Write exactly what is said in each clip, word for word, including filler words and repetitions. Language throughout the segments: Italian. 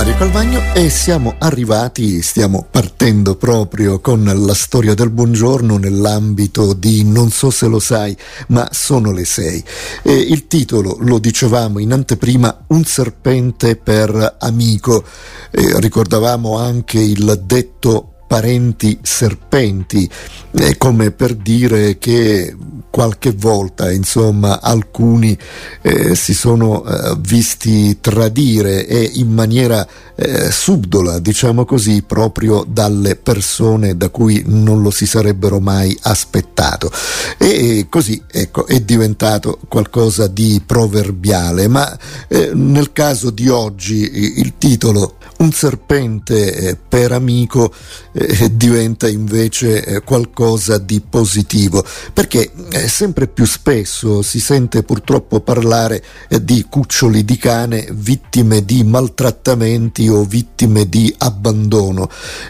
Mario Calvagno e siamo arrivati, stiamo partendo proprio con la storia del buongiorno nell'ambito di Non so se lo sai, ma sono le sei. E il titolo, lo dicevamo in anteprima, Un serpente per amico. E ricordavamo anche il detto parenti serpenti, eh, come per dire che qualche volta, insomma, alcuni eh, si sono eh, visti tradire e in maniera eh, subdola, diciamo così, proprio dalle persone da cui non lo si sarebbero mai aspettato. E così, ecco, è diventato qualcosa di proverbiale, ma eh, nel caso di oggi il titolo Un serpente eh, per amico eh, diventa invece eh, qualcosa di positivo, perché eh, sempre più spesso si sente purtroppo parlare eh, di cuccioli di cane vittime di maltrattamenti o vittime di abbandono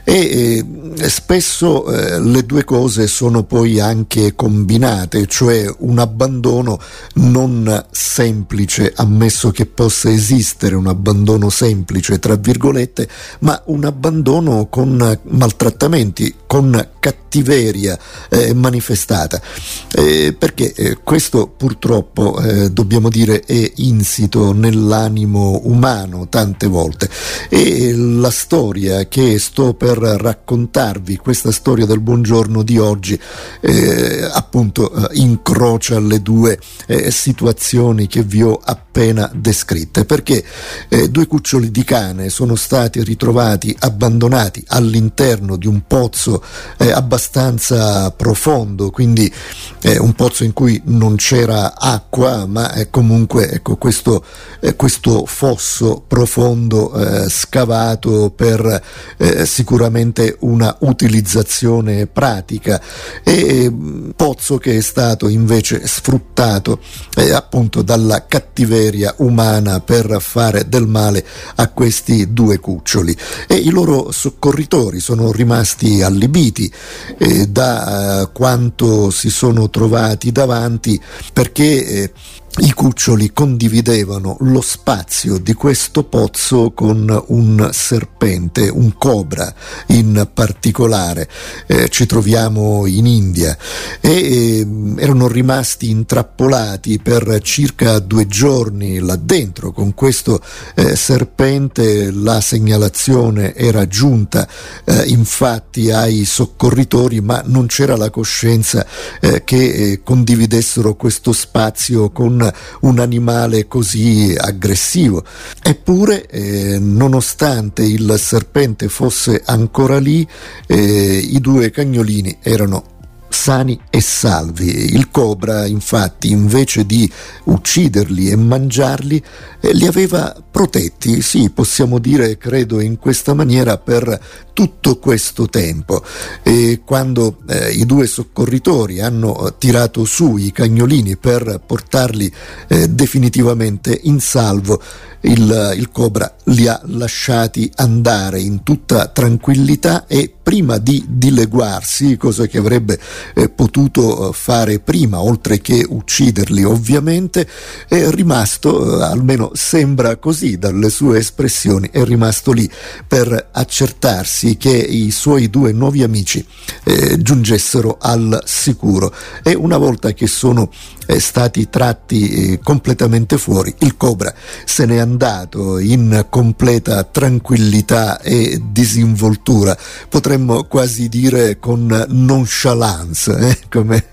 e eh, spesso eh, le due cose sono poi anche combinate, cioè un abbandono non semplice, ammesso che possa esistere un abbandono semplice tra virgolette, ma un abbandono con maltrattamenti, con cattiveria eh, manifestata, eh, perché eh, questo purtroppo eh, dobbiamo dire è insito nell'animo umano tante volte, e la storia che sto per raccontarvi, questa storia del buongiorno di oggi, eh, appunto eh, incrocia le due eh, situazioni che vi ho appena descritte, perché eh, due cuccioli di cane sono stati ritrovati abbandonati all'interno di un pozzo eh, abbastanza profondo, quindi eh, un pozzo in cui non c'era acqua, ma eh, comunque ecco questo, eh, questo fosso profondo eh, scavato per eh, sicuramente una utilizzazione pratica, e eh, pozzo che è stato invece sfruttato eh, appunto dalla cattiveria umana per fare del male a questi due cuccioli, e i loro soccorritori sono rimasti allibiti eh, da eh, quanto si sono trovati davanti, perché eh, i cuccioli condividevano lo spazio di questo pozzo con un serpente, un cobra in particolare. Eh, ci troviamo in India e eh, erano rimasti intrappolati per circa due giorni là dentro con questo eh, serpente. La segnalazione era giunta eh, infatti ai soccorritori, ma non c'era la coscienza eh, che eh, condividessero questo spazio con un animale così aggressivo. Eppure eh, nonostante il serpente fosse ancora lì, eh, i due cagnolini erano sani e salvi. Il cobra infatti, invece di ucciderli e mangiarli, eh, li aveva protetti, sì, possiamo dire, credo in questa maniera, per tutto questo tempo. E quando eh, i due soccorritori hanno tirato su i cagnolini per portarli eh, definitivamente in salvo, il, il cobra li ha lasciati andare in tutta tranquillità, e prima di dileguarsi, cosa che avrebbe eh, potuto fare prima, oltre che ucciderli ovviamente, è rimasto, eh, almeno sembra così dalle sue espressioni, è rimasto lì per accertarsi che i suoi due nuovi amici eh, giungessero al sicuro. E una volta che sono eh, stati tratti eh, completamente fuori, il cobra se n'è andato in completa tranquillità e disinvoltura, potremmo quasi dire con nonchalance, eh? come,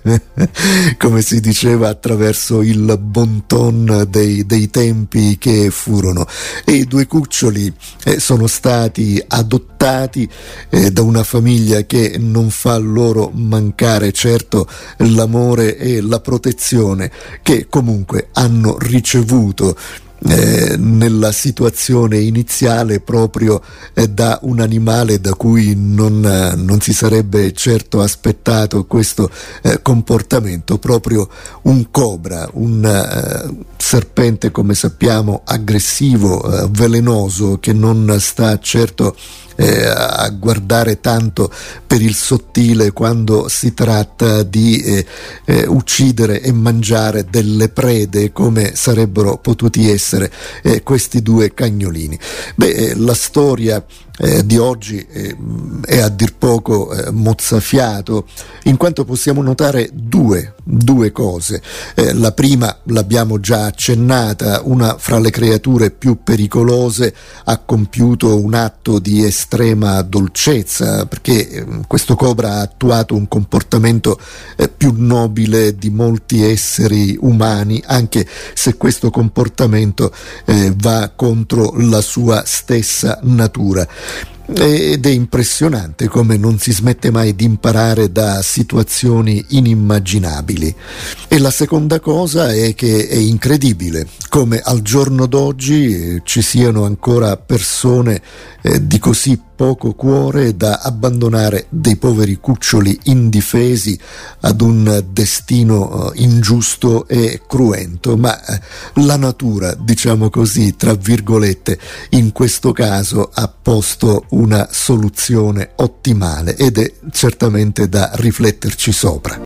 come si diceva attraverso il bon ton dei, dei tempi che furono. E i due cuccioli eh, sono stati adottati eh, da una famiglia che non fa loro mancare certo l'amore e la protezione che comunque hanno ricevuto Eh, nella situazione iniziale proprio eh, da un animale da cui non, eh, non si sarebbe certo aspettato questo eh, comportamento, proprio un cobra, un eh, serpente, come sappiamo, aggressivo, eh, velenoso, che non sta certo eh, a guardare tanto per il sottile quando si tratta di eh, eh, uccidere e mangiare delle prede come sarebbero potuti essere eh, questi due cagnolini. Beh, eh, la storia Eh, di oggi eh, è a dir poco eh, mozzafiato, in quanto possiamo notare due, due cose. Eh, la prima l'abbiamo già accennata: una fra le creature più pericolose ha compiuto un atto di estrema dolcezza, perché eh, questo cobra ha attuato un comportamento eh, più nobile di molti esseri umani, anche se questo comportamento eh, va contro la sua stessa natura. Ed è impressionante come non si smette mai di imparare da situazioni inimmaginabili. E la seconda cosa è che è incredibile come al giorno d'oggi ci siano ancora persone eh, di così poco cuore da abbandonare dei poveri cuccioli indifesi ad un destino eh, ingiusto e cruento. Ma eh, la natura, diciamo così, tra virgolette, in questo caso ha posto una soluzione ottimale ed è certamente da rifletterci sopra.